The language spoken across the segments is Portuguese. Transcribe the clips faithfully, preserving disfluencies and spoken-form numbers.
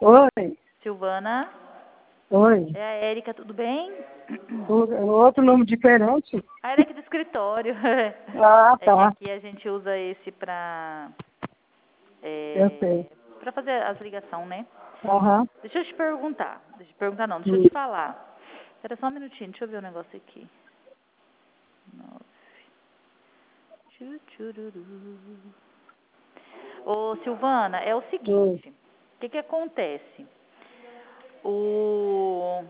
Oi, Silvana, oi. é a Érica, tudo bem? O- Outro nome diferente? A Érica do escritório. Ah, É que tá. aqui a gente usa esse pra, Eu sei. é, pra fazer as ligações, né? Aham. Deixa eu te perguntar. Deixa eu te perguntar não, deixa eu Hum. te falar. Espera só um minutinho, deixa eu ver o negócio aqui. Nove. Tchu, tchururu. Ô, Silvana, é o Oi. seguinte. O que que acontece? O...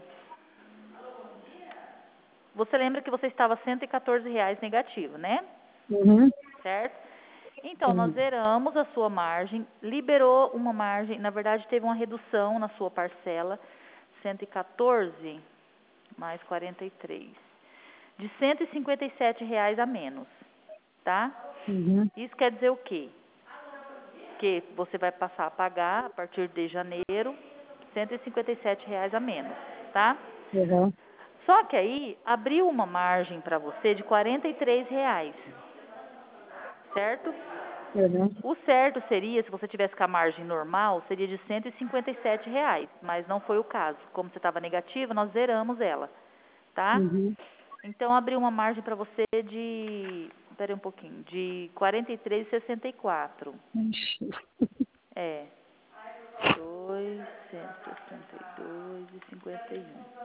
Você lembra que você estava cento e quatorze reais negativo, né? Uhum. Certo? Então, nós Sim. zeramos a sua margem, liberou uma margem, na verdade teve uma redução na sua parcela, cento e quatorze mais quarenta e três, de cento e cinquenta e sete reais a menos, tá? Uhum. Isso quer dizer o quê? Que você vai passar a pagar, a partir de janeiro, cento e cinquenta e sete reais a menos, tá? Uhum. Só que aí, abriu uma margem para você de quarenta e três reais, certo? Uhum. O certo seria, se você tivesse com a margem normal, seria de cento e cinquenta e sete reais, mas não foi o caso. Como você estava negativa, nós zeramos ela, tá? Uhum. Então, abriu uma margem para você de, espera aí um pouquinho, de quarenta e três reais e sessenta e quatro. Ixi. É, dois, cento e sessenta e dois e cinquenta e um.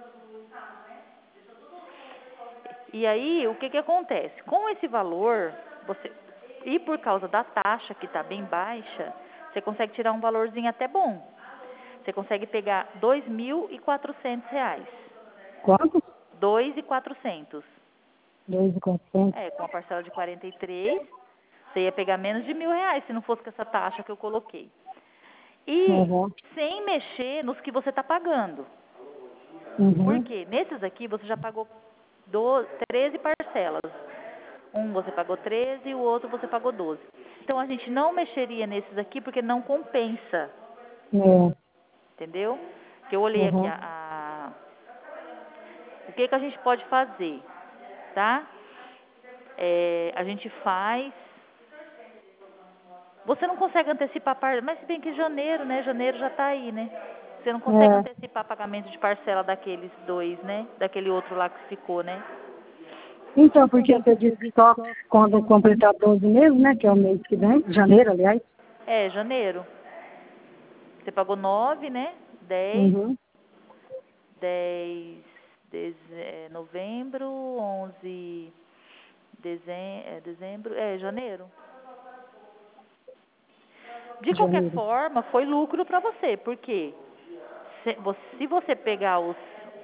E aí, o que que acontece? Com esse valor, você e por causa da taxa que está bem baixa, você consegue tirar um valorzinho até bom. Você consegue pegar dois mil e quatrocentos reais. Quanto? Dois mil e quatrocentos. Dois e quatrocentos. É, com a parcela de quarenta e três, você ia pegar menos de mil reais se não fosse com essa taxa que eu coloquei. E Uhum. sem mexer nos que você está pagando. Por Uhum. quê? Nesses aqui você já pagou do, treze parcelas. Um você pagou treze e o outro você pagou doze. Então a gente não mexeria nesses aqui porque não compensa. É. Entendeu? Que eu olhei aqui Uhum. a, a... O que que a gente pode fazer, tá? É, a gente faz... Você não consegue antecipar... Par... Mas se bem que janeiro, né? Janeiro já tá aí, né? Você não consegue É. antecipar pagamento de parcela daqueles dois, né? Daquele outro lá que ficou, né? Então, porque você disse que só quando completar doze meses, né? Que é o mês que vem, janeiro, aliás. É, janeiro. Você pagou nove, né? Dez, Uhum. dez, deze- é, novembro, onze, dezem, é, dezembro, é, janeiro. De qualquer Janeiro. forma, foi lucro para você, porque se você, se você pegar os...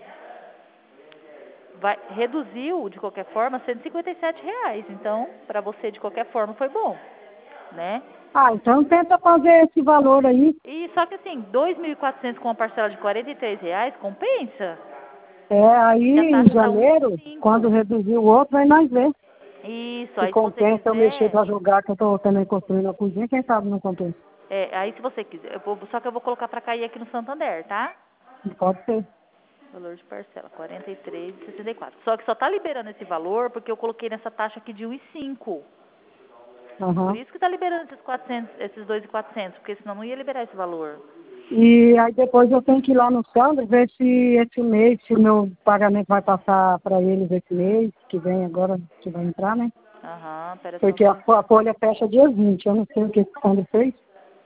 Vai, reduziu, de qualquer forma, cento e cinquenta e sete reais. Então, para você, de qualquer forma, foi bom, né? Ah, então tenta fazer esse valor aí. E só que assim, dois mil e quatrocentos com uma parcela de quarenta e três reais, compensa. É, aí E a em taxa tá um vírgula janeiro, quando cinco. reduzir o outro, aí nós ver. Isso, Se aí se você compensa eu mexer quiser... para jogar, que eu estou também construindo a cozinha, quem sabe não compensa. É, aí se você quiser, eu vou, só que eu vou colocar para cair aqui no Santander, tá? Pode ser. Valor de parcela, quarenta e três reais e sessenta e quatro. Só que só tá liberando esse valor porque eu coloquei nessa taxa aqui de um vírgula cinco. Por Aham. isso que tá liberando esses quatrocentos, esses dois mil e quatrocentos, porque senão não ia liberar esse valor. E aí depois eu tenho que ir lá no Sandro ver se esse mês, se o meu pagamento vai passar para eles esse mês, que vem agora, que vai entrar, né? Aham, pera só um Porque a, minuto. a folha fecha dia vinte, eu não sei o que o Sandro fez.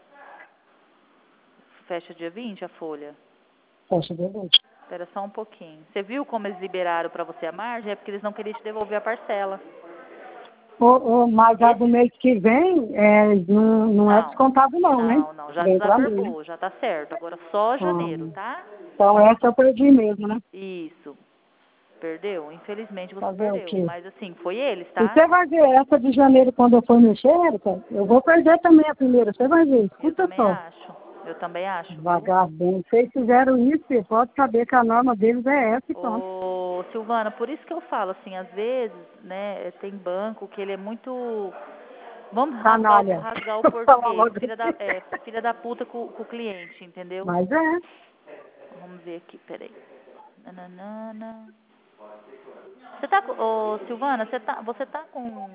Fecha dia vinte a folha. Fecha dia vinte. Espera só um pouquinho. Você viu como eles liberaram para você a margem? É porque eles não queriam te devolver a parcela. Ô, ô, mas a do Esse, mês que vem é, não, não é não, descontado não, né? não, não. Já Vem pra mim, né? desaverbou, já tá certo. Agora só janeiro, Hum. tá? Então essa eu perdi mesmo, né? Isso. Perdeu? Infelizmente você Fazer o perdeu. quê? Mas assim, foi eles, E tá? você vai ver essa de janeiro quando eu for mexer, Érica, eu vou perder também a primeira, você vai ver, Eu escuta também só. acho. Eu também acho, viu? Vagabundo. Vocês fizeram isso, você pode saber que a norma deles é essa e pronto. Ô, Silvana, por isso que eu falo assim, às vezes, né, tem banco que ele é muito... Vamos rasgar, o- Canalha. rasgar o Vou falar português. logo Filha da, assim. é, filha da puta com, com o cliente, entendeu? Mas é. Vamos ver aqui, peraí. Nananana. Você tá com... Ô, Silvana, você tá, você tá com...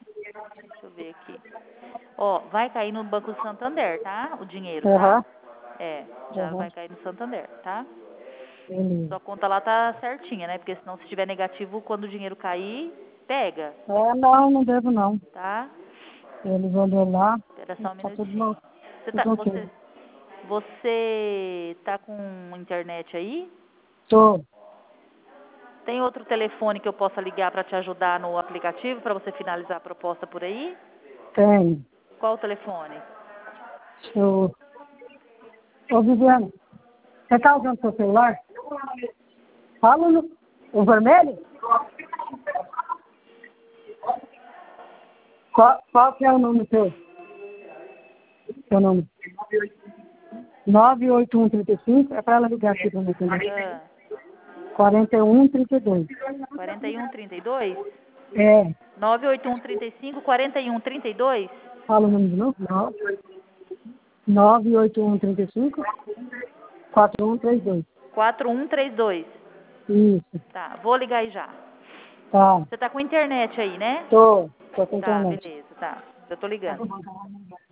Deixa eu ver aqui. Ó, vai cair no Banco do Santander, tá? O dinheiro, tá? Uhum. É, já Uhum. vai cair no Santander, tá? Beleza. Sua conta lá tá certinha, né? Porque senão se tiver negativo, quando o dinheiro cair, pega, É, não, não devo não. tá? Eles olhou lá, Espera só um tá tudo, minutinho. no- Você tá, tudo você, ok. você tá com internet aí? Tô, Tem outro telefone que eu possa ligar para te ajudar no aplicativo, para você finalizar a proposta por aí? tenho. Qual o telefone? Eu... Ô, Viviane, você tá usando seu celular? Fala no... O vermelho? Qual, qual que é o nome seu? Seu nome? nove oito um três cinco, é para ela ligar aqui para mim também. Ah, quarenta e um trinta e dois. quarenta e um trinta e dois? É, nove oito um trinta e cinco, quarenta e um trinta e dois? fala o nome de novo? nove oito um três cinco, quatro um três dois. quatro um três dois. Isso, Tá, vou ligar aí já. tá. Você tá com internet aí, né? Tô, tô com Tá, internet. beleza, tá. Eu tô ligando.